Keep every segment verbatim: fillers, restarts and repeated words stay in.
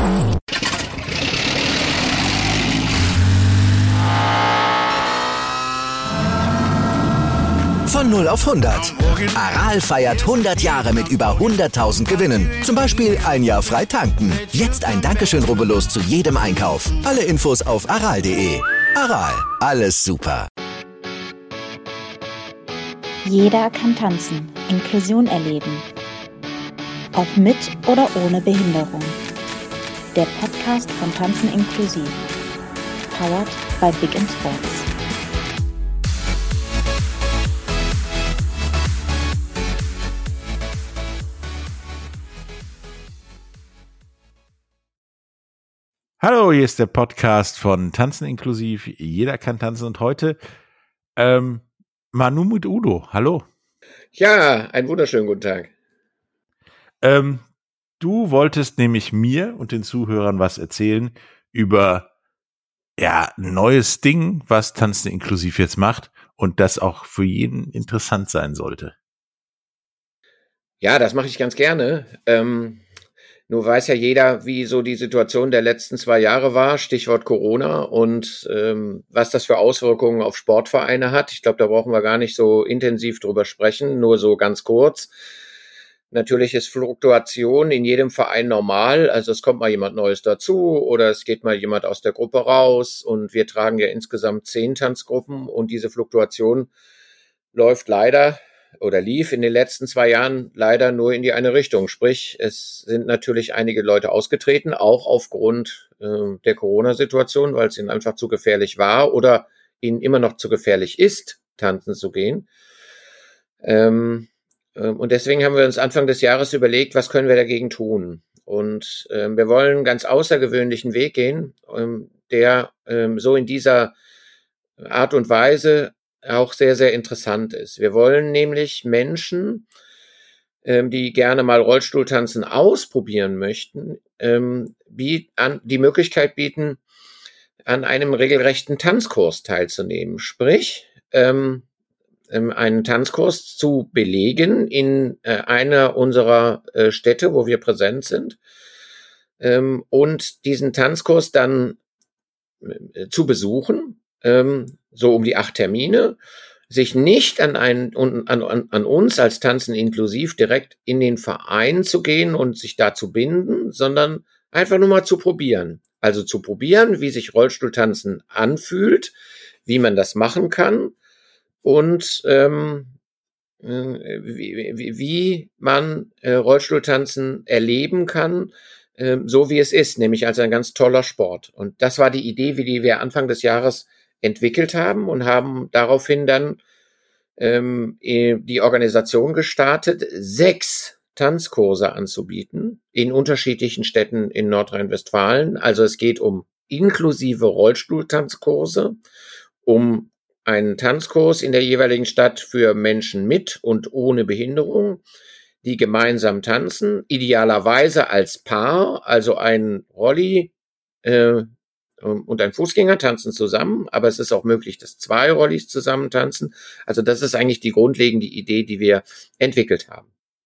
Von null auf hundert. Aral feiert hundert Jahre mit über hunderttausend Gewinnen. Zum Beispiel ein Jahr frei tanken. Jetzt ein Dankeschön, rubbellos zu jedem Einkauf. Alle Infos auf aral punkt de. Aral, alles super. Jeder kann tanzen, Inklusion erleben. Ob mit oder ohne Behinderung. Der Podcast von Tanzen inklusiv. Powered by Big in Sports. Hallo, hier ist der Podcast von Tanzen inklusiv. Jeder kann tanzen und heute ähm, Manu mit Udo. Hallo. Ja, einen wunderschönen guten Tag. Ähm, du wolltest nämlich mir und den Zuhörern was erzählen über ja ein neues Ding, was Tanzen inklusiv jetzt macht und das auch für jeden interessant sein sollte. Ja, das mache ich ganz gerne. Ähm, nur weiß ja jeder, wie so die Situation der letzten zwei Jahre war, Stichwort Corona, und ähm, was das für Auswirkungen auf Sportvereine hat. Ich glaube, da brauchen wir gar nicht so intensiv drüber sprechen, nur so ganz kurz. Natürlich ist Fluktuation in jedem Verein normal, also es kommt mal jemand Neues dazu oder es geht mal jemand aus der Gruppe raus und wir tragen ja insgesamt zehn Tanzgruppen und diese Fluktuation läuft leider oder lief in den letzten zwei Jahren leider nur in die eine Richtung. Sprich, es sind natürlich einige Leute ausgetreten, auch aufgrund äh, der Corona-Situation, weil es ihnen einfach zu gefährlich war oder ihnen immer noch zu gefährlich ist, tanzen zu gehen. Ähm, äh, und deswegen haben wir uns Anfang des Jahres überlegt, was können wir dagegen tun? Und äh, wir wollen einen ganz außergewöhnlichen Weg gehen, ähm, der ähm, so in dieser Art und Weise auch sehr, sehr interessant ist. Wir wollen nämlich Menschen, ähm, die gerne mal Rollstuhltanzen ausprobieren möchten, ähm, biet, an, die Möglichkeit bieten, an einem regelrechten Tanzkurs teilzunehmen. Sprich, ähm, ähm, einen Tanzkurs zu belegen in äh, einer unserer äh, Städte, wo wir präsent sind, ähm, und diesen Tanzkurs dann äh, zu besuchen, ähm, so um die acht Termine, sich nicht an, einen, an, an, an uns als Tanzen inklusiv direkt in den Verein zu gehen und sich da zu binden, sondern einfach nur mal zu probieren. Also zu probieren, wie sich Rollstuhltanzen anfühlt, wie man das machen kann und ähm, wie, wie, wie man äh, Rollstuhltanzen erleben kann, äh, so wie es ist, nämlich als ein ganz toller Sport. Und das war die Idee, wie die wir Anfang des Jahres entwickelt haben und haben daraufhin dann ähm, die Organisation gestartet, sechs Tanzkurse anzubieten in unterschiedlichen Städten in Nordrhein-Westfalen. Also es geht um inklusive Rollstuhltanzkurse, um einen Tanzkurs in der jeweiligen Stadt für Menschen mit und ohne Behinderung, die gemeinsam tanzen, idealerweise als Paar, also ein Rolli äh, und ein Fußgänger tanzen zusammen, aber es ist auch möglich, dass zwei Rollis zusammen tanzen. Also das ist eigentlich die grundlegende Idee, die wir entwickelt haben.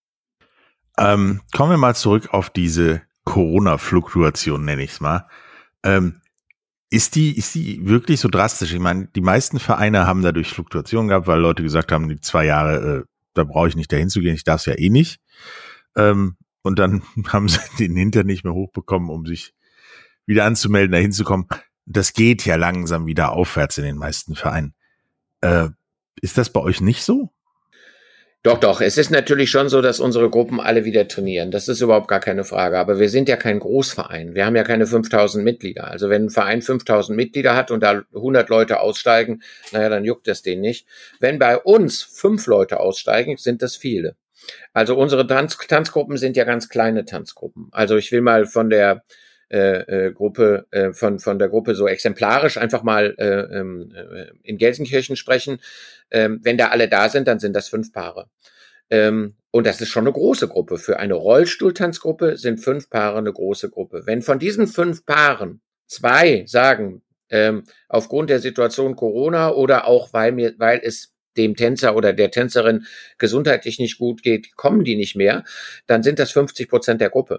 Ähm, kommen wir mal zurück auf diese Corona-Fluktuation, nenne ich es mal. Ähm, ist die, ist die wirklich so drastisch? Ich meine, die meisten Vereine haben dadurch Fluktuationen gehabt, weil Leute gesagt haben, die zwei Jahre, äh, da brauche ich nicht dahin zu gehen, ich darf es ja eh nicht. Ähm, und dann haben sie den Hintern nicht mehr hochbekommen, um sich wieder anzumelden, da hinzukommen. Das geht ja langsam wieder aufwärts in den meisten Vereinen. Äh, ist das bei euch nicht so? Doch, doch. Es ist natürlich schon so, dass unsere Gruppen alle wieder trainieren. Das ist überhaupt gar keine Frage. Aber wir sind ja kein Großverein. Wir haben ja keine fünftausend Mitglieder. Also wenn ein Verein fünftausend Mitglieder hat und da hundert Leute aussteigen, naja, dann juckt das den nicht. Wenn bei uns fünf Leute aussteigen, sind das viele. Also unsere Tanz- Tanzgruppen sind ja ganz kleine Tanzgruppen. Also ich will mal von der Äh, äh, Gruppe äh, von von der Gruppe so exemplarisch einfach mal äh, äh, in Gelsenkirchen sprechen. Ähm, wenn da alle da sind, dann sind das fünf Paare. Ähm, und das ist schon eine große Gruppe. Für eine Rollstuhltanzgruppe sind fünf Paare eine große Gruppe. Wenn von diesen fünf Paaren zwei sagen, ähm, aufgrund der Situation Corona oder auch weil mir, weil es dem Tänzer oder der Tänzerin gesundheitlich nicht gut geht, kommen die nicht mehr, dann sind das fünfzig Prozent der Gruppe.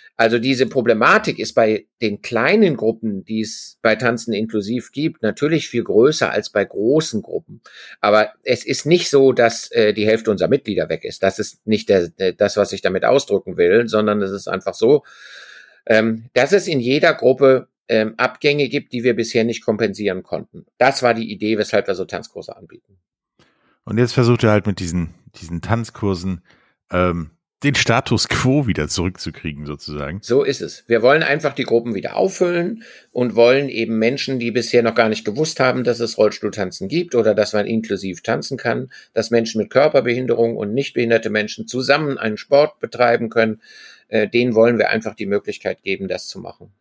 Also diese Problematik ist bei den kleinen Gruppen, die es bei Tanzen inklusiv gibt, natürlich viel größer als bei großen Gruppen. Aber es ist nicht so, dass äh, die Hälfte unserer Mitglieder weg ist. Das ist nicht der, der, das, was ich damit ausdrücken will, sondern es ist einfach so, ähm, dass es in jeder Gruppe ähm, Abgänge gibt, die wir bisher nicht kompensieren konnten. Das war die Idee, weshalb wir so Tanzkurse anbieten. Und jetzt versucht ihr halt mit diesen, diesen Tanzkursen ähm, den Status quo wieder zurückzukriegen, sozusagen. So ist es. Wir wollen einfach die Gruppen wieder auffüllen und wollen eben Menschen, die bisher noch gar nicht gewusst haben, dass es Rollstuhltanzen gibt oder dass man inklusiv tanzen kann, dass Menschen mit Körperbehinderung und nicht behinderte Menschen zusammen einen Sport betreiben können, äh, denen wollen wir einfach die Möglichkeit geben, das zu machen.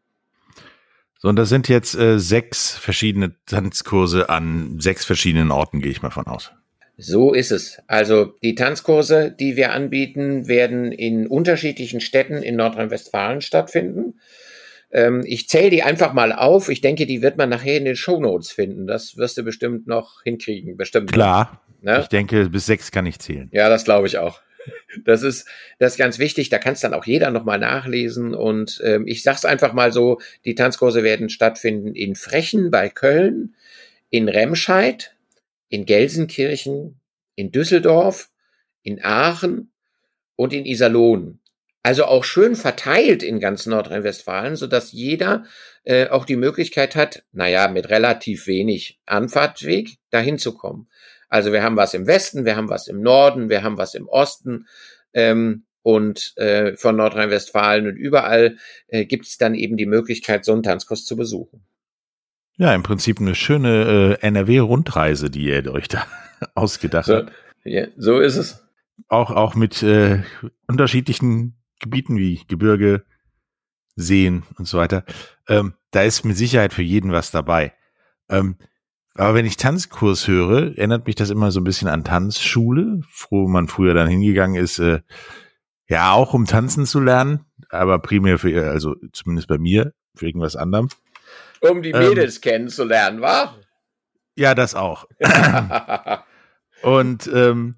So, und das sind jetzt äh, sechs verschiedene Tanzkurse an sechs verschiedenen Orten, gehe ich mal von aus. So ist es. Also die Tanzkurse, die wir anbieten, werden in unterschiedlichen Städten in Nordrhein-Westfalen stattfinden. Ähm, ich zähle die einfach mal auf. Ich denke, die wird man nachher in den Shownotes finden. Das wirst du bestimmt noch hinkriegen. Bestimmt. Klar. Ne? Ich denke, bis sechs kann ich zählen. Ja, das glaube ich auch. Das ist, das ist ganz wichtig. Da kann es dann auch jeder nochmal nachlesen. Und ähm, ich sag's einfach mal so, die Tanzkurse werden stattfinden in Frechen bei Köln, in Remscheid, in Gelsenkirchen, in Düsseldorf, in Aachen und in Iserlohn. Also auch schön verteilt in ganz Nordrhein-Westfalen, sodass jeder äh, auch die Möglichkeit hat, naja, mit relativ wenig Anfahrtweg dahin zu kommen. Also wir haben was im Westen, wir haben was im Norden, wir haben was im Osten ähm, und äh, von Nordrhein-Westfalen und überall äh, gibt es dann eben die Möglichkeit, so einen Tanzkurs zu besuchen. Ja, im Prinzip eine schöne äh, N R W-Rundreise, die ihr euch da ausgedacht so, habt. Ja, so ist es. Auch, auch mit äh, unterschiedlichen Gebieten wie Gebirge, Seen und so weiter. Ähm, da ist mit Sicherheit für jeden was dabei. Ähm, aber wenn ich Tanzkurs höre, erinnert mich das immer so ein bisschen an Tanzschule, wo man früher dann hingegangen ist, äh, ja, auch um tanzen zu lernen, aber primär für, also zumindest bei mir, für irgendwas anderem. Um die Mädels ähm, kennenzulernen, wa? Ja, das auch. Und ähm,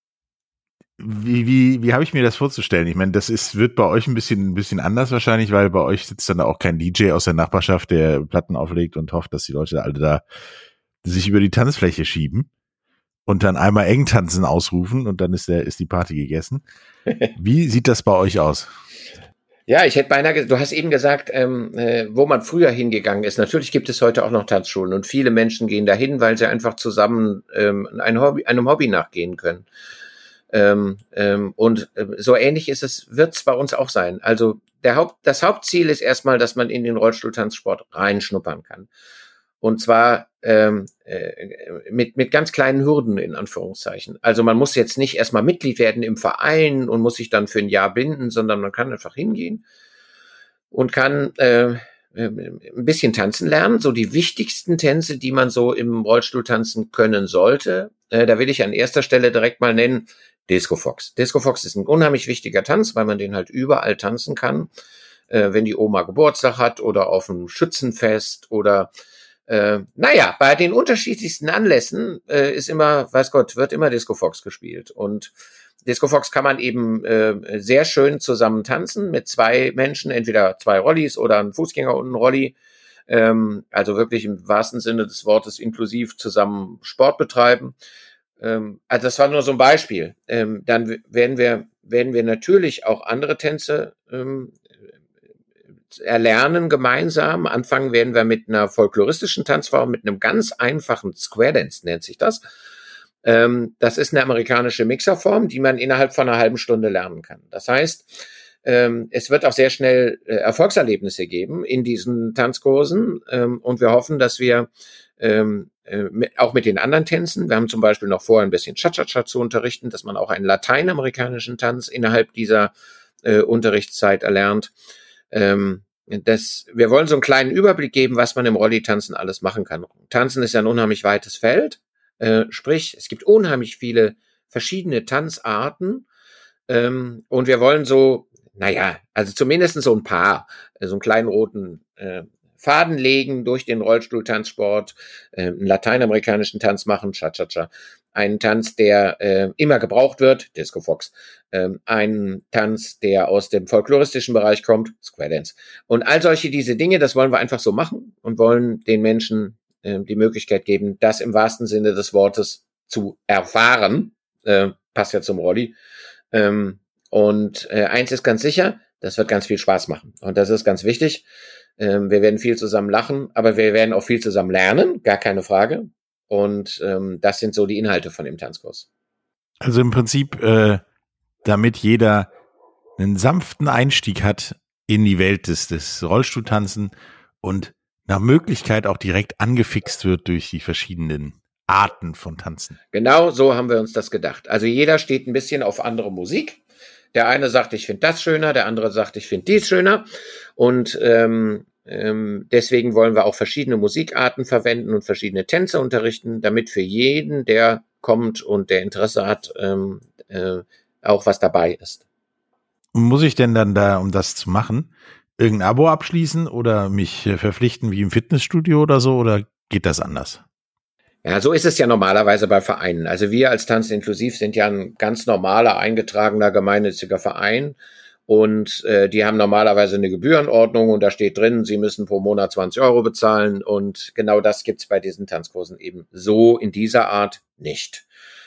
wie, wie, wie habe ich mir das vorzustellen? Ich meine, das ist, wird bei euch ein bisschen, ein bisschen anders wahrscheinlich, weil bei euch sitzt dann auch kein D J aus der Nachbarschaft, der Platten auflegt und hofft, dass die Leute alle da sich über die Tanzfläche schieben und dann einmal Engtanzen ausrufen und dann ist der, ist die Party gegessen. Wie sieht das bei euch aus? Ja, ich hätte beinahe, du hast eben gesagt, ähm, äh, wo man früher hingegangen ist. Natürlich gibt es heute auch noch Tanzschulen und viele Menschen gehen dahin, weil sie einfach zusammen ähm, ein Hobby, einem Hobby nachgehen können. Ähm, ähm, und äh, so ähnlich ist es, wird es bei uns auch sein. Also der Haupt, das Hauptziel ist erstmal, dass man in den Rollstuhltanzsport reinschnuppern kann. Und zwar ähm, äh, mit mit ganz kleinen Hürden in Anführungszeichen. Also man muss jetzt nicht erstmal Mitglied werden im Verein und muss sich dann für ein Jahr binden, sondern man kann einfach hingehen und kann äh, ein bisschen tanzen lernen. So die wichtigsten Tänze, die man so im Rollstuhl tanzen können sollte. Äh, da will ich an erster Stelle direkt mal nennen Disco Fox. Disco Fox ist ein unheimlich wichtiger Tanz, weil man den halt überall tanzen kann. Äh, wenn die Oma Geburtstag hat oder auf einem Schützenfest oder Äh, naja, bei den unterschiedlichsten Anlässen äh, ist immer, weiß Gott, wird immer Disco Fox gespielt. Und Disco Fox kann man eben äh, sehr schön zusammen tanzen mit zwei Menschen, entweder zwei Rollis oder ein Fußgänger und ein Rolli. Ähm, also wirklich im wahrsten Sinne des Wortes inklusiv zusammen Sport betreiben. Ähm, also das war nur so ein Beispiel. Ähm, dann werden wir, werden wir natürlich auch andere Tänze ähm, erlernen gemeinsam. Anfangen werden wir mit einer folkloristischen Tanzform, mit einem ganz einfachen Square Dance nennt sich das. Ähm, das ist eine amerikanische Mixerform, die man innerhalb von einer halben Stunde lernen kann. Das heißt, ähm, es wird auch sehr schnell äh, Erfolgserlebnisse geben in diesen Tanzkursen ähm, und wir hoffen, dass wir ähm, äh, mit, auch mit den anderen Tänzen, wir haben zum Beispiel noch vor, ein bisschen Cha-Cha-Cha zu unterrichten, dass man auch einen lateinamerikanischen Tanz innerhalb dieser äh, Unterrichtszeit erlernt. Ähm, das, wir wollen so einen kleinen Überblick geben, was man im Rolli-Tanzen alles machen kann. Tanzen ist ja ein unheimlich weites Feld, äh, sprich, es gibt unheimlich viele verschiedene Tanzarten ähm, und wir wollen so, naja, also zumindest so ein paar, äh, so einen kleinen roten äh, Faden legen durch den Rollstuhltanzsport, äh, einen lateinamerikanischen Tanz machen, Cha-Cha-Cha, einen Tanz, der äh, immer gebraucht wird, Disco Fox, ähm, einen Tanz, der aus dem folkloristischen Bereich kommt, Square Dance. Und all solche diese Dinge, das wollen wir einfach so machen und wollen den Menschen äh, die Möglichkeit geben, das im wahrsten Sinne des Wortes zu erfahren. Äh, passt ja zum Rolli. Ähm, und äh, eins ist ganz sicher, das wird ganz viel Spaß machen. Und das ist ganz wichtig. Ähm, wir werden viel zusammen lachen, aber wir werden auch viel zusammen lernen, gar keine Frage. Und ähm, das sind so die Inhalte von dem Tanzkurs. Also im Prinzip, äh, damit jeder einen sanften Einstieg hat in die Welt des, des Rollstuhltanzen und nach Möglichkeit auch direkt angefixt wird durch die verschiedenen Arten von Tanzen. Genau so haben wir uns das gedacht. Also jeder steht ein bisschen auf andere Musik. Der eine sagt, ich finde das schöner, der andere sagt, ich finde dies schöner. Und ähm, ähm, deswegen wollen wir auch verschiedene Musikarten verwenden und verschiedene Tänze unterrichten, damit für jeden, der kommt und der Interesse hat, ähm, äh, auch was dabei ist. Muss ich denn dann da, um das zu machen, irgendein Abo abschließen oder mich äh, verpflichten wie im Fitnessstudio oder so, oder geht das anders? Ja, so ist es ja normalerweise bei Vereinen. Also wir als Tanzen inklusiv sind ja ein ganz normaler, eingetragener, gemeinnütziger Verein und äh, die haben normalerweise eine Gebührenordnung und da steht drin, sie müssen pro Monat zwanzig Euro bezahlen und genau das gibt's bei diesen Tanzkursen eben so in dieser Art nicht.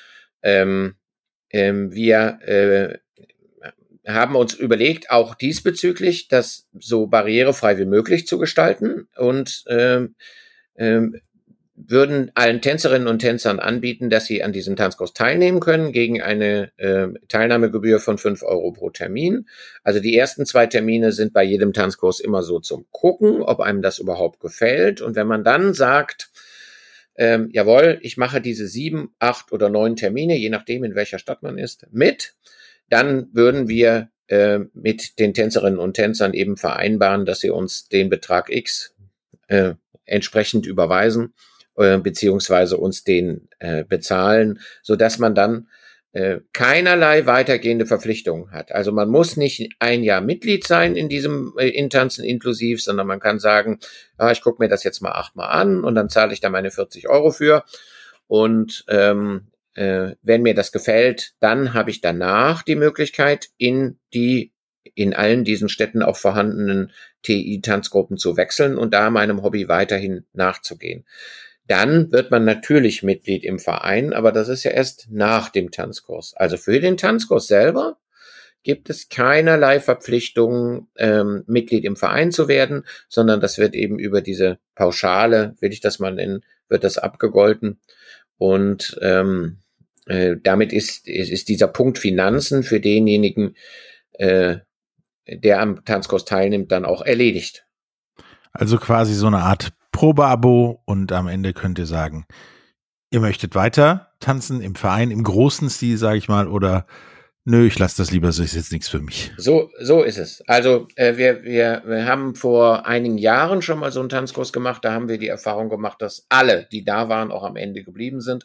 Ähm, ähm, wir äh, haben uns überlegt, auch diesbezüglich das so barrierefrei wie möglich zu gestalten und ähm, ähm, würden allen Tänzerinnen und Tänzern anbieten, dass sie an diesem Tanzkurs teilnehmen können gegen eine äh, Teilnahmegebühr von fünf Euro pro Termin. Also die ersten zwei Termine sind bei jedem Tanzkurs immer so zum Gucken, ob einem das überhaupt gefällt. Und wenn man dann sagt, ähm, jawohl, ich mache diese sieben, acht oder neun Termine, je nachdem, in welcher Stadt man ist, mit, dann würden wir äh, mit den Tänzerinnen und Tänzern eben vereinbaren, dass sie uns den Betrag X äh, entsprechend überweisen, beziehungsweise uns den äh, bezahlen, so dass man dann äh, keinerlei weitergehende Verpflichtungen hat. Also man muss nicht ein Jahr Mitglied sein in diesem äh, in Tanzen inklusiv, sondern man kann sagen, ja, ich gucke mir das jetzt mal achtmal an und dann zahle ich da meine vierzig Euro für und ähm, äh, wenn mir das gefällt, dann habe ich danach die Möglichkeit, in die in allen diesen Städten auch vorhandenen T I-Tanzgruppen zu wechseln und da meinem Hobby weiterhin nachzugehen. Dann wird man natürlich Mitglied im Verein, aber das ist ja erst nach dem Tanzkurs. Also für den Tanzkurs selber gibt es keinerlei Verpflichtungen, ähm, Mitglied im Verein zu werden, sondern das wird eben über diese Pauschale, will ich das mal nennen, wird das abgegolten. Und ähm, äh, damit ist, ist, ist dieser Punkt Finanzen für denjenigen, äh, der am Tanzkurs teilnimmt, dann auch erledigt. Also quasi so eine Art Probeabo und am Ende könnt ihr sagen, ihr möchtet weiter tanzen im Verein, im großen Stil, sage ich mal, oder nö, ich lasse das lieber, das ist jetzt nichts für mich. So, so ist es. Also äh, wir, wir, wir haben vor einigen Jahren schon mal so einen Tanzkurs gemacht, da haben wir die Erfahrung gemacht, dass alle, die da waren, auch am Ende geblieben sind.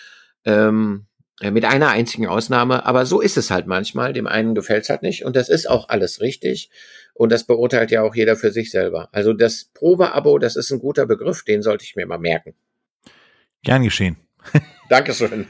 Ähm, mit einer einzigen Ausnahme, aber so ist es halt manchmal, dem einen gefällt's halt nicht und das ist auch alles richtig und das beurteilt ja auch jeder für sich selber. Also das Probeabo, das ist ein guter Begriff, den sollte ich mir mal merken. Gern geschehen. Dankeschön.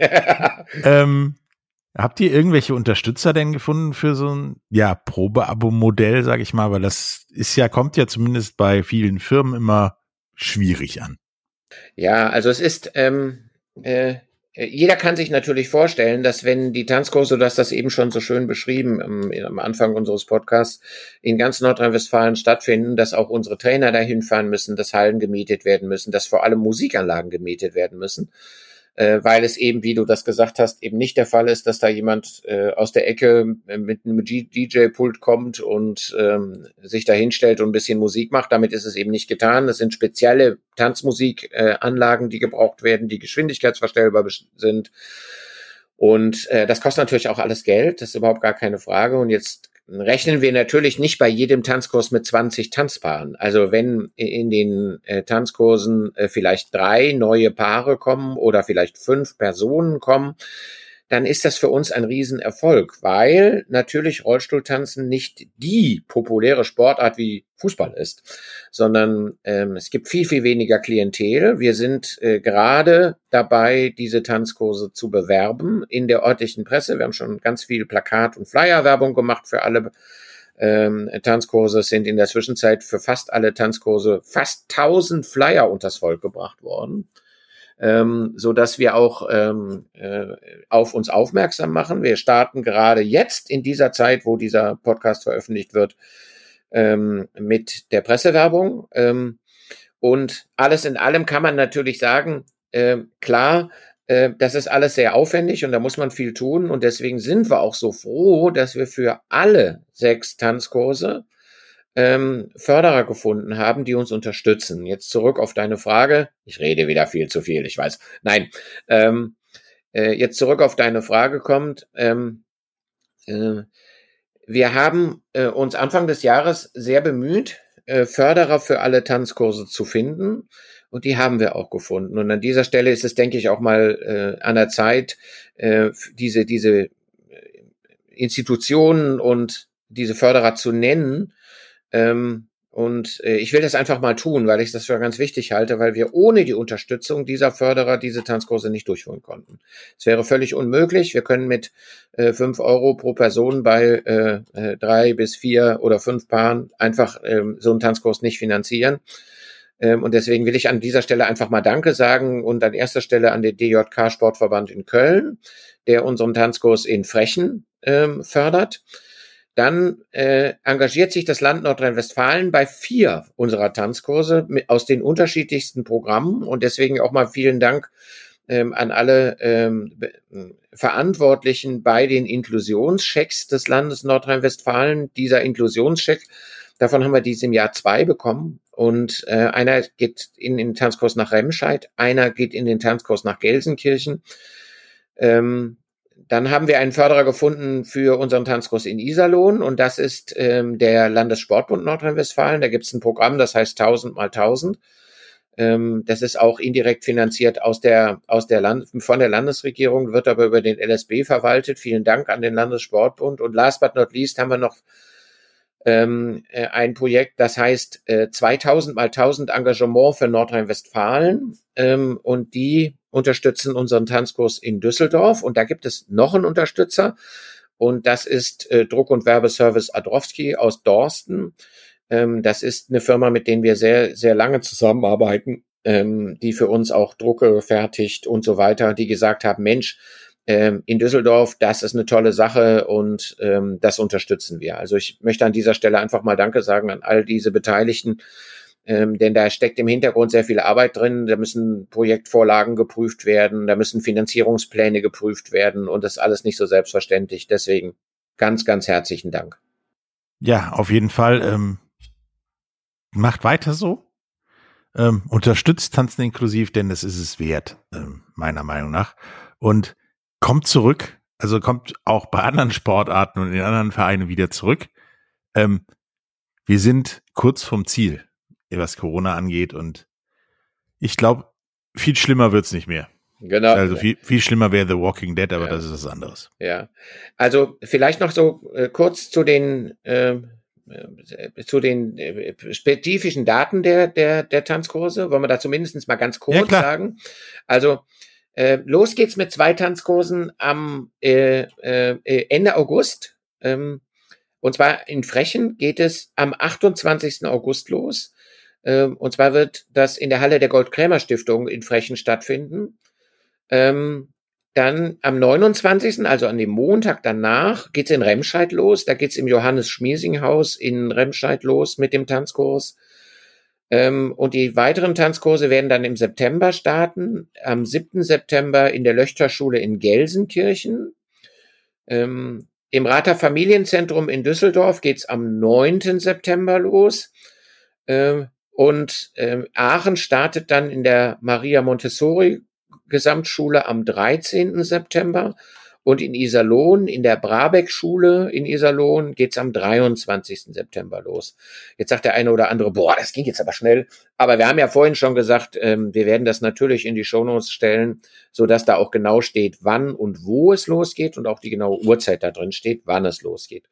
ähm, habt ihr irgendwelche Unterstützer denn gefunden für so ein ja, Probeabo-Modell, sage ich mal, weil das ist ja, kommt ja zumindest bei vielen Firmen immer schwierig an. Ja, also es ist ähm, äh, jeder kann sich natürlich vorstellen, dass wenn die Tanzkurse, du hast das eben schon so schön beschrieben am, am Anfang unseres Podcasts, in ganz Nordrhein-Westfalen stattfinden, dass auch unsere Trainer dahin fahren müssen, dass Hallen gemietet werden müssen, dass vor allem Musikanlagen gemietet werden müssen, äh, weil es eben, wie du das gesagt hast, eben nicht der Fall ist, dass da jemand äh, aus der Ecke mit einem D J-Pult kommt und ähm, sich da hinstellt und ein bisschen Musik macht. Damit ist es eben nicht getan. Das sind spezielle Tanzmusikanlagen, äh, die gebraucht werden, die geschwindigkeitsverstellbar sind. Und äh, das kostet natürlich auch alles Geld, das ist überhaupt gar keine Frage. Und jetzt rechnen wir natürlich nicht bei jedem Tanzkurs mit zwanzig Tanzpaaren. Also wenn in den äh, Tanzkursen äh, vielleicht drei neue Paare kommen oder vielleicht fünf Personen kommen, dann ist das für uns ein Riesenerfolg, weil natürlich Rollstuhltanzen nicht die populäre Sportart wie Fußball ist, sondern ähm, es gibt viel, viel weniger Klientel. Wir sind äh, gerade dabei, diese Tanzkurse zu bewerben in der örtlichen Presse. Wir haben schon ganz viel Plakat- und Flyer-Werbung gemacht für alle ähm, Tanzkurse. Es sind in der Zwischenzeit für fast alle Tanzkurse fast tausend Flyer unters Volk gebracht worden. Ähm, so dass wir auch ähm, äh, auf uns aufmerksam machen. Wir starten gerade jetzt in dieser Zeit, wo dieser Podcast veröffentlicht wird, ähm, mit der Pressewerbung. Ähm, und alles in allem kann man natürlich sagen, äh, klar, äh, das ist alles sehr aufwendig und da muss man viel tun. Und deswegen sind wir auch so froh, dass wir für alle sechs Tanzkurse Ähm, Förderer gefunden haben, die uns unterstützen. Jetzt zurück auf deine Frage. Ich rede wieder viel zu viel, ich weiß. Nein, ähm, äh, jetzt zurück auf deine Frage kommt. Ähm, äh, wir haben äh, uns Anfang des Jahres sehr bemüht, äh, Förderer für alle Tanzkurse zu finden. Und die haben wir auch gefunden. Und an dieser Stelle ist es, denke ich, auch mal äh, an der Zeit, äh, diese, diese Institutionen und diese Förderer zu nennen. Ähm, und äh, ich will das einfach mal tun, weil ich das für ganz wichtig halte, weil wir ohne die Unterstützung dieser Förderer diese Tanzkurse nicht durchführen konnten. Es wäre völlig unmöglich. Wir können mit äh, fünf Euro pro Person bei äh, äh, drei bis vier oder fünf Paaren einfach ähm, so einen Tanzkurs nicht finanzieren. Ähm, und deswegen will ich an dieser Stelle einfach mal Danke sagen und an erster Stelle an den D J K Sportverband in Köln, der unseren Tanzkurs in Frechen ähm, fördert. Dann äh, engagiert sich das Land Nordrhein-Westfalen bei vier unserer Tanzkurse mit, aus den unterschiedlichsten Programmen. Und deswegen auch mal vielen Dank ähm, an alle ähm, Verantwortlichen bei den Inklusionschecks des Landes Nordrhein-Westfalen. Dieser Inklusionscheck, davon haben wir diesem Jahr zwei bekommen. Und äh, einer geht in den Tanzkurs nach Remscheid, einer geht in den Tanzkurs nach Gelsenkirchen. Ähm, Dann haben wir einen Förderer gefunden für unseren Tanzkurs in Iserlohn und das ist ähm, der Landessportbund Nordrhein-Westfalen. Da gibt es ein Programm, das heißt tausend mal tausend. Ähm, das ist auch indirekt finanziert aus der, aus der Land, von der Landesregierung, wird aber über den L S B verwaltet. Vielen Dank an den Landessportbund. Und last but not least haben wir noch ähm, äh, ein Projekt, das heißt äh, zweitausend mal tausend Engagement für Nordrhein-Westfalen ähm, und die unterstützen unseren Tanzkurs in Düsseldorf und da gibt es noch einen Unterstützer und das ist äh, Druck- und Werbeservice Adrowski aus Dorsten. Ähm, das ist eine Firma, mit denen wir sehr, sehr lange zusammenarbeiten, ähm, die für uns auch Drucke fertigt und so weiter, die gesagt haben, Mensch, ähm, in Düsseldorf, das ist eine tolle Sache und ähm, das unterstützen wir. Also ich möchte an dieser Stelle einfach mal Danke sagen an all diese Beteiligten, Ähm, denn da steckt im Hintergrund sehr viel Arbeit drin. Da müssen Projektvorlagen geprüft werden, da müssen Finanzierungspläne geprüft werden und das ist alles nicht so selbstverständlich. Deswegen ganz, ganz herzlichen Dank. Ja, auf jeden Fall. Ähm, macht weiter so. Ähm, unterstützt Tanzen inklusiv, denn das ist es wert, ähm, meiner Meinung nach. Und kommt zurück, also kommt auch bei anderen Sportarten und in anderen Vereinen wieder zurück. Ähm, wir sind kurz vom Ziel, was Corona angeht und ich glaube, viel schlimmer wird's nicht mehr. Genau. Also viel, viel schlimmer wäre The Walking Dead, aber ja. das ist was anderes. Ja, also vielleicht noch so äh, kurz zu den äh, zu den äh, spezifischen Daten der der der Tanzkurse. Wollen wir da zumindest mal ganz kurz ja, sagen? Also äh, los geht's mit zwei Tanzkursen am äh, äh, Ende August. Ähm, und zwar in Frechen geht es am achtundzwanzigsten August los. Ähm, und zwar wird das in der Halle der Gold-Krämer-Stiftung in Frechen stattfinden. Ähm, dann am neunundzwanzigsten, also an dem Montag danach, geht's in Remscheid los. Da geht's im Johannes-Schmiesing-Haus in Remscheid los mit dem Tanzkurs. Ähm, und die weiteren Tanzkurse werden dann im September starten. Am siebten September in der Löchterschule in Gelsenkirchen. Ähm, Im Rather Familienzentrum in Düsseldorf geht's am neunten September los. Ähm, und ähm, Aachen startet dann in der Maria Montessori Gesamtschule am dreizehnten September Und in Iserlohn, in der Brabeck-Schule in Iserlohn, geht's am dreiundzwanzigsten September los. Jetzt sagt der eine oder andere, boah, das ging jetzt aber schnell. Aber wir haben ja vorhin schon gesagt, ähm, wir werden das natürlich in die Shownotes stellen, sodass da auch genau steht, wann und wo es losgeht und auch die genaue Uhrzeit da drin steht, wann es losgeht.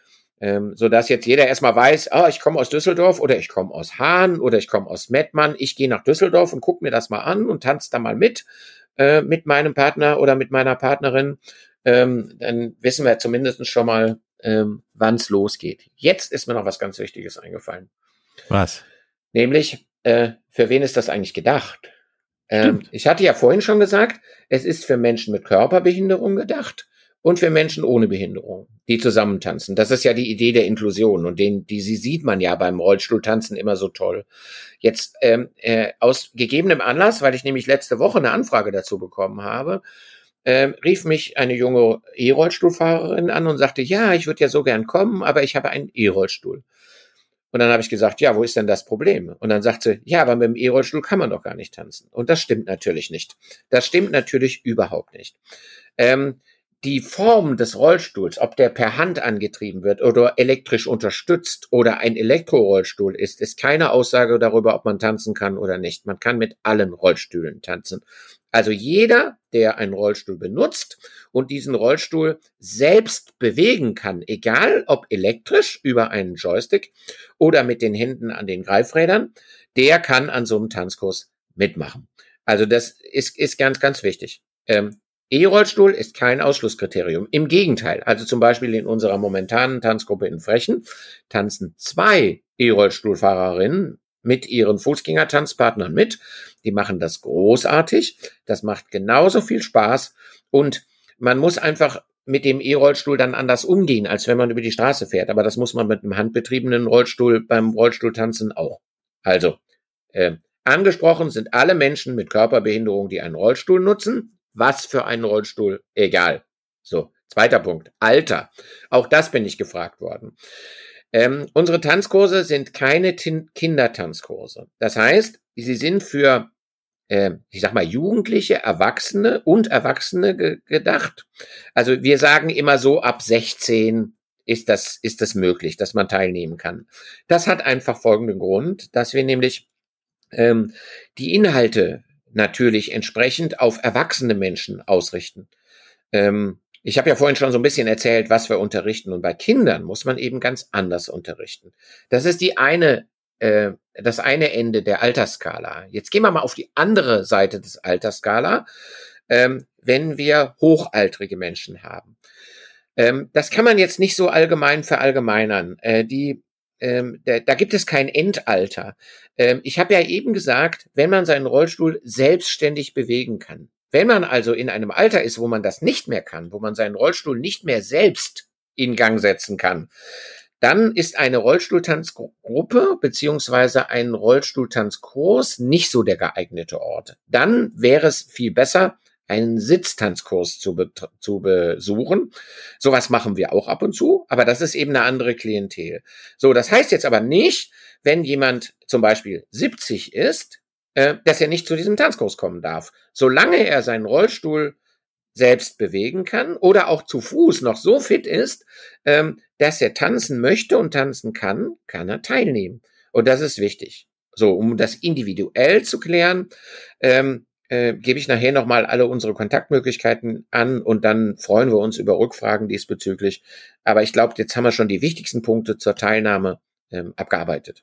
Ähm, sodass jetzt jeder erstmal weiß, ah, ich komme aus Düsseldorf oder ich komme aus Hahn oder ich komme aus Mettmann. Ich gehe nach Düsseldorf und gucke mir das mal an und tanze da mal mit. mit meinem Partner oder mit meiner Partnerin, ähm, dann wissen wir zumindest schon mal, ähm, wann es losgeht. Jetzt ist mir noch was ganz Wichtiges eingefallen. Was? Nämlich, äh, für wen ist das eigentlich gedacht? Ähm, ich hatte ja vorhin schon gesagt, es ist für Menschen mit Körperbehinderung gedacht und für Menschen ohne Behinderung, die zusammen tanzen. Das ist ja die Idee der Inklusion und den, die sie sieht man ja beim Rollstuhltanzen immer so toll. Jetzt ähm, äh, aus gegebenem Anlass, weil ich nämlich letzte Woche eine Anfrage dazu bekommen habe, ähm, rief mich eine junge E-Rollstuhlfahrerin an und sagte, ja, ich würde ja so gern kommen, aber ich habe einen E-Rollstuhl. Und dann habe ich gesagt, ja, wo ist denn das Problem? Und dann sagt sie, ja, aber mit dem E-Rollstuhl kann man doch gar nicht tanzen. Und das stimmt natürlich nicht. Das stimmt natürlich überhaupt nicht. Ähm, Die Form des Rollstuhls, ob der per Hand angetrieben wird oder elektrisch unterstützt oder ein Elektrorollstuhl ist, ist keine Aussage darüber, ob man tanzen kann oder nicht. Man kann mit allen Rollstühlen tanzen. Also jeder, der einen Rollstuhl benutzt und diesen Rollstuhl selbst bewegen kann, egal ob elektrisch über einen Joystick oder mit den Händen an den Greifrädern, der kann an so einem Tanzkurs mitmachen. Also das ist, ist ganz, ganz wichtig. Ähm, E-Rollstuhl ist kein Ausschlusskriterium. Im Gegenteil, also zum Beispiel in unserer momentanen Tanzgruppe in Frechen tanzen zwei E-Rollstuhlfahrerinnen mit ihren Fußgängertanzpartnern mit. Die machen das großartig. Das macht genauso viel Spaß und man muss einfach mit dem E-Rollstuhl dann anders umgehen, als wenn man über die Straße fährt. Aber das muss man mit einem handbetriebenen Rollstuhl beim Rollstuhltanzen auch. Also, äh, angesprochen sind alle Menschen mit Körperbehinderung, die einen Rollstuhl nutzen. Was für einen Rollstuhl? Egal. So, zweiter Punkt. Alter. Auch das bin ich gefragt worden. Ähm, unsere Tanzkurse sind keine Tin- Kindertanzkurse. Das heißt, sie sind für, äh, ich sag mal, Jugendliche, Erwachsene und Erwachsene ge- gedacht. Also wir sagen immer so, ab sechzehn ist das, ist das möglich, dass man teilnehmen kann. Das hat einfach folgenden Grund, dass wir nämlich ähm, die Inhalte natürlich entsprechend auf erwachsene Menschen ausrichten. Ähm, ich habe ja vorhin schon so ein bisschen erzählt, was wir unterrichten. Und bei Kindern muss man eben ganz anders unterrichten. Das ist die eine, äh, das eine Ende der Altersskala. Jetzt gehen wir mal auf die andere Seite des Altersskala, ähm, wenn wir hochaltrige Menschen haben. Ähm, das kann man jetzt nicht so allgemein verallgemeinern. Äh, die Ähm, da, da gibt es kein Endalter. Ähm, ich habe ja eben gesagt, wenn man seinen Rollstuhl selbstständig bewegen kann. Wenn man also in einem Alter ist, wo man das nicht mehr kann, wo man seinen Rollstuhl nicht mehr selbst in Gang setzen kann, dann ist eine Rollstuhltanzgruppe beziehungsweise ein Rollstuhltanzkurs nicht so der geeignete Ort. Dann wäre es viel besser, einen Sitztanzkurs zu, be- zu besuchen. Sowas machen wir auch ab und zu, aber das ist eben eine andere Klientel. So, das heißt jetzt aber nicht, wenn jemand zum Beispiel siebzig ist, äh, dass er nicht zu diesem Tanzkurs kommen darf. Solange er seinen Rollstuhl selbst bewegen kann oder auch zu Fuß noch so fit ist, ähm, dass er tanzen möchte und tanzen kann, kann er teilnehmen. Und das ist wichtig. So, um das individuell zu klären, ähm, Äh, gebe ich nachher nochmal alle unsere Kontaktmöglichkeiten an und dann freuen wir uns über Rückfragen diesbezüglich. Aber ich glaube, jetzt haben wir schon die wichtigsten Punkte zur Teilnahme ähm, abgearbeitet.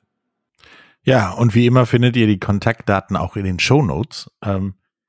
Ja, und wie immer findet ihr die Kontaktdaten auch in den Shownotes. Ähm,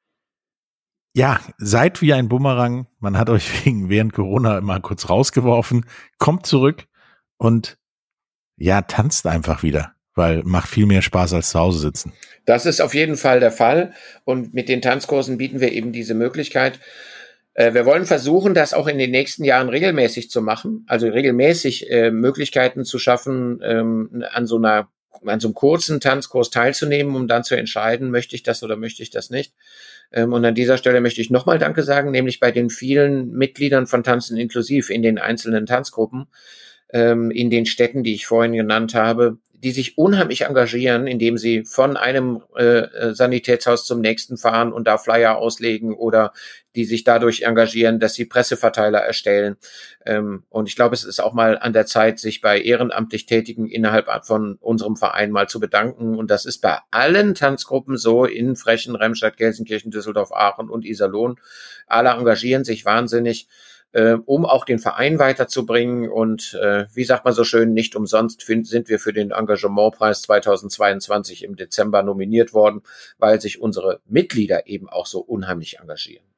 ja, seid wie ein Bumerang. Man hat euch wegen während Corona immer kurz rausgeworfen. Kommt zurück und ja, tanzt einfach wieder, weil macht viel mehr Spaß als zu Hause sitzen. Das ist auf jeden Fall der Fall und mit den Tanzkursen bieten wir eben diese Möglichkeit. Äh, wir wollen versuchen, das auch in den nächsten Jahren regelmäßig zu machen, also regelmäßig äh, Möglichkeiten zu schaffen, ähm, an so einer, an so einem kurzen Tanzkurs teilzunehmen, um dann zu entscheiden, möchte ich das oder möchte ich das nicht. Ähm, und an dieser Stelle möchte ich nochmal Danke sagen, nämlich bei den vielen Mitgliedern von Tanzen inklusiv in den einzelnen Tanzgruppen, in den Städten, die ich vorhin genannt habe. die sich unheimlich engagieren, indem sie von einem äh, Sanitätshaus zum nächsten fahren und da Flyer auslegen oder die sich dadurch engagieren, dass sie Presseverteiler erstellen. Ähm, und ich glaube, es ist auch mal an der Zeit, sich bei ehrenamtlich Tätigen innerhalb von unserem Verein mal zu bedanken. Und das ist bei allen Tanzgruppen so in Frechen, Remscheid, Gelsenkirchen, Düsseldorf, Aachen und Iserlohn. Alle engagieren sich wahnsinnig, äh, um auch den Verein weiterzubringen. Und äh, wie sagt man so schön, nicht umsonst find, sind wir für den Engagementpreis zweitausendzweiundzwanzig im Dezember nominiert worden, weil sich unsere Mitglieder eben auch so unheimlich engagieren.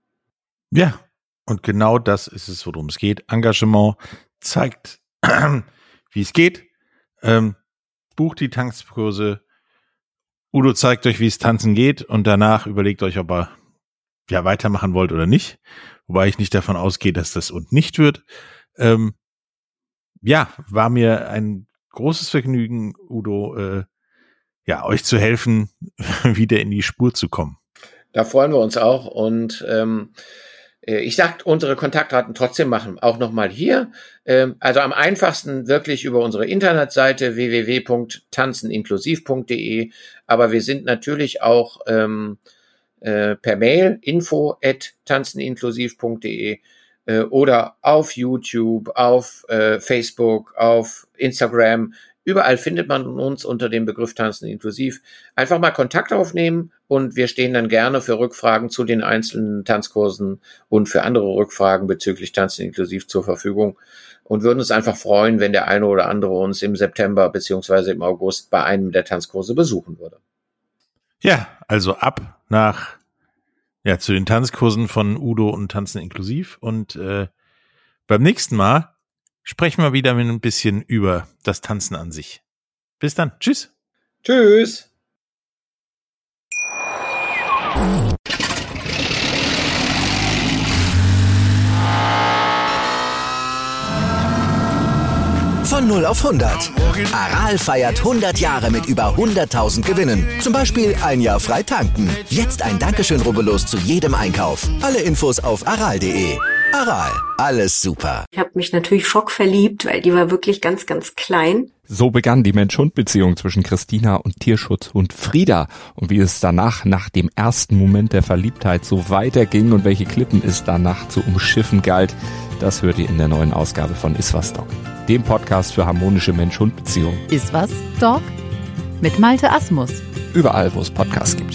Ja, und genau das ist es, worum es geht. Engagement zeigt, wie es geht. Ähm, bucht die Tanzkurse. Udo zeigt euch, wie es tanzen geht und danach überlegt euch, ob ihr ja weitermachen wollt oder nicht. Wobei ich nicht davon ausgehe, dass das und nicht wird. Ähm, ja, war mir ein großes Vergnügen, Udo, äh, ja, euch zu helfen, wieder in die Spur zu kommen. Da freuen wir uns auch und ähm, ich sag, unsere Kontaktdaten trotzdem machen, auch nochmal hier. Also am einfachsten wirklich über unsere Internetseite w w w punkt tanzeninklusiv punkt d e. Aber wir sind natürlich auch ähm, äh, per Mail info at tanzeninklusiv punkt d e äh, oder auf YouTube, auf äh, Facebook, auf Instagram. Überall findet man uns unter dem Begriff Tanzen inklusiv. Einfach mal Kontakt aufnehmen und wir stehen dann gerne für Rückfragen zu den einzelnen Tanzkursen und für andere Rückfragen bezüglich Tanzen inklusiv zur Verfügung und würden uns einfach freuen, wenn der eine oder andere uns im September beziehungsweise im August bei einem der Tanzkurse besuchen würde. Ja, also ab nach, ja, zu den Tanzkursen von Udo und Tanzen inklusiv und äh, beim nächsten Mal sprechen wir wieder mit ein bisschen über das Tanzen an sich. Bis dann. Tschüss. Tschüss. Von null auf hundert. Aral feiert hundert Jahre mit über hunderttausend Gewinnen. Zum Beispiel ein Jahr frei tanken. Jetzt ein Dankeschön, rubbellos zu jedem Einkauf. Alle Infos auf aral punkt de. Aral, alles super. Ich habe mich natürlich schockverliebt, weil die war wirklich ganz, ganz klein. So begann die Mensch-Hund-Beziehung zwischen Christina und Tierschutzhund Frieda. Und wie es danach, nach dem ersten Moment der Verliebtheit, so weiterging und welche Klippen es danach zu umschiffen galt, das hört ihr in der neuen Ausgabe von Iswas Dog, dem Podcast für harmonische Mensch-Hund-Beziehungen. Iswas Dog mit Malte Asmus. Überall, wo es Podcasts gibt.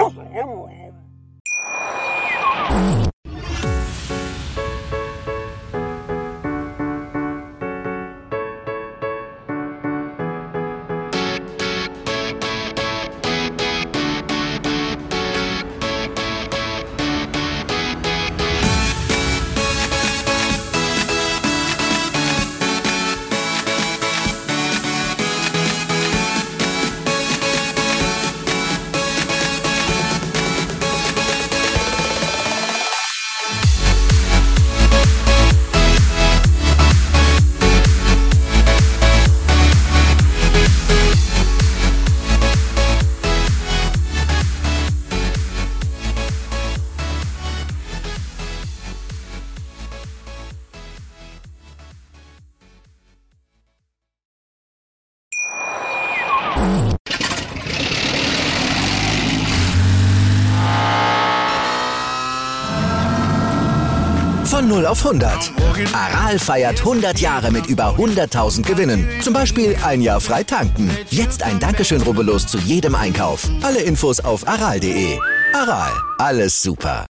Von null auf hundert. Aral feiert hundert Jahre mit über hunderttausend Gewinnen. Zum Beispiel ein Jahr frei tanken. Jetzt ein Dankeschön, rubbellos zu jedem Einkauf. Alle Infos auf aral punkt de. Aral, alles super.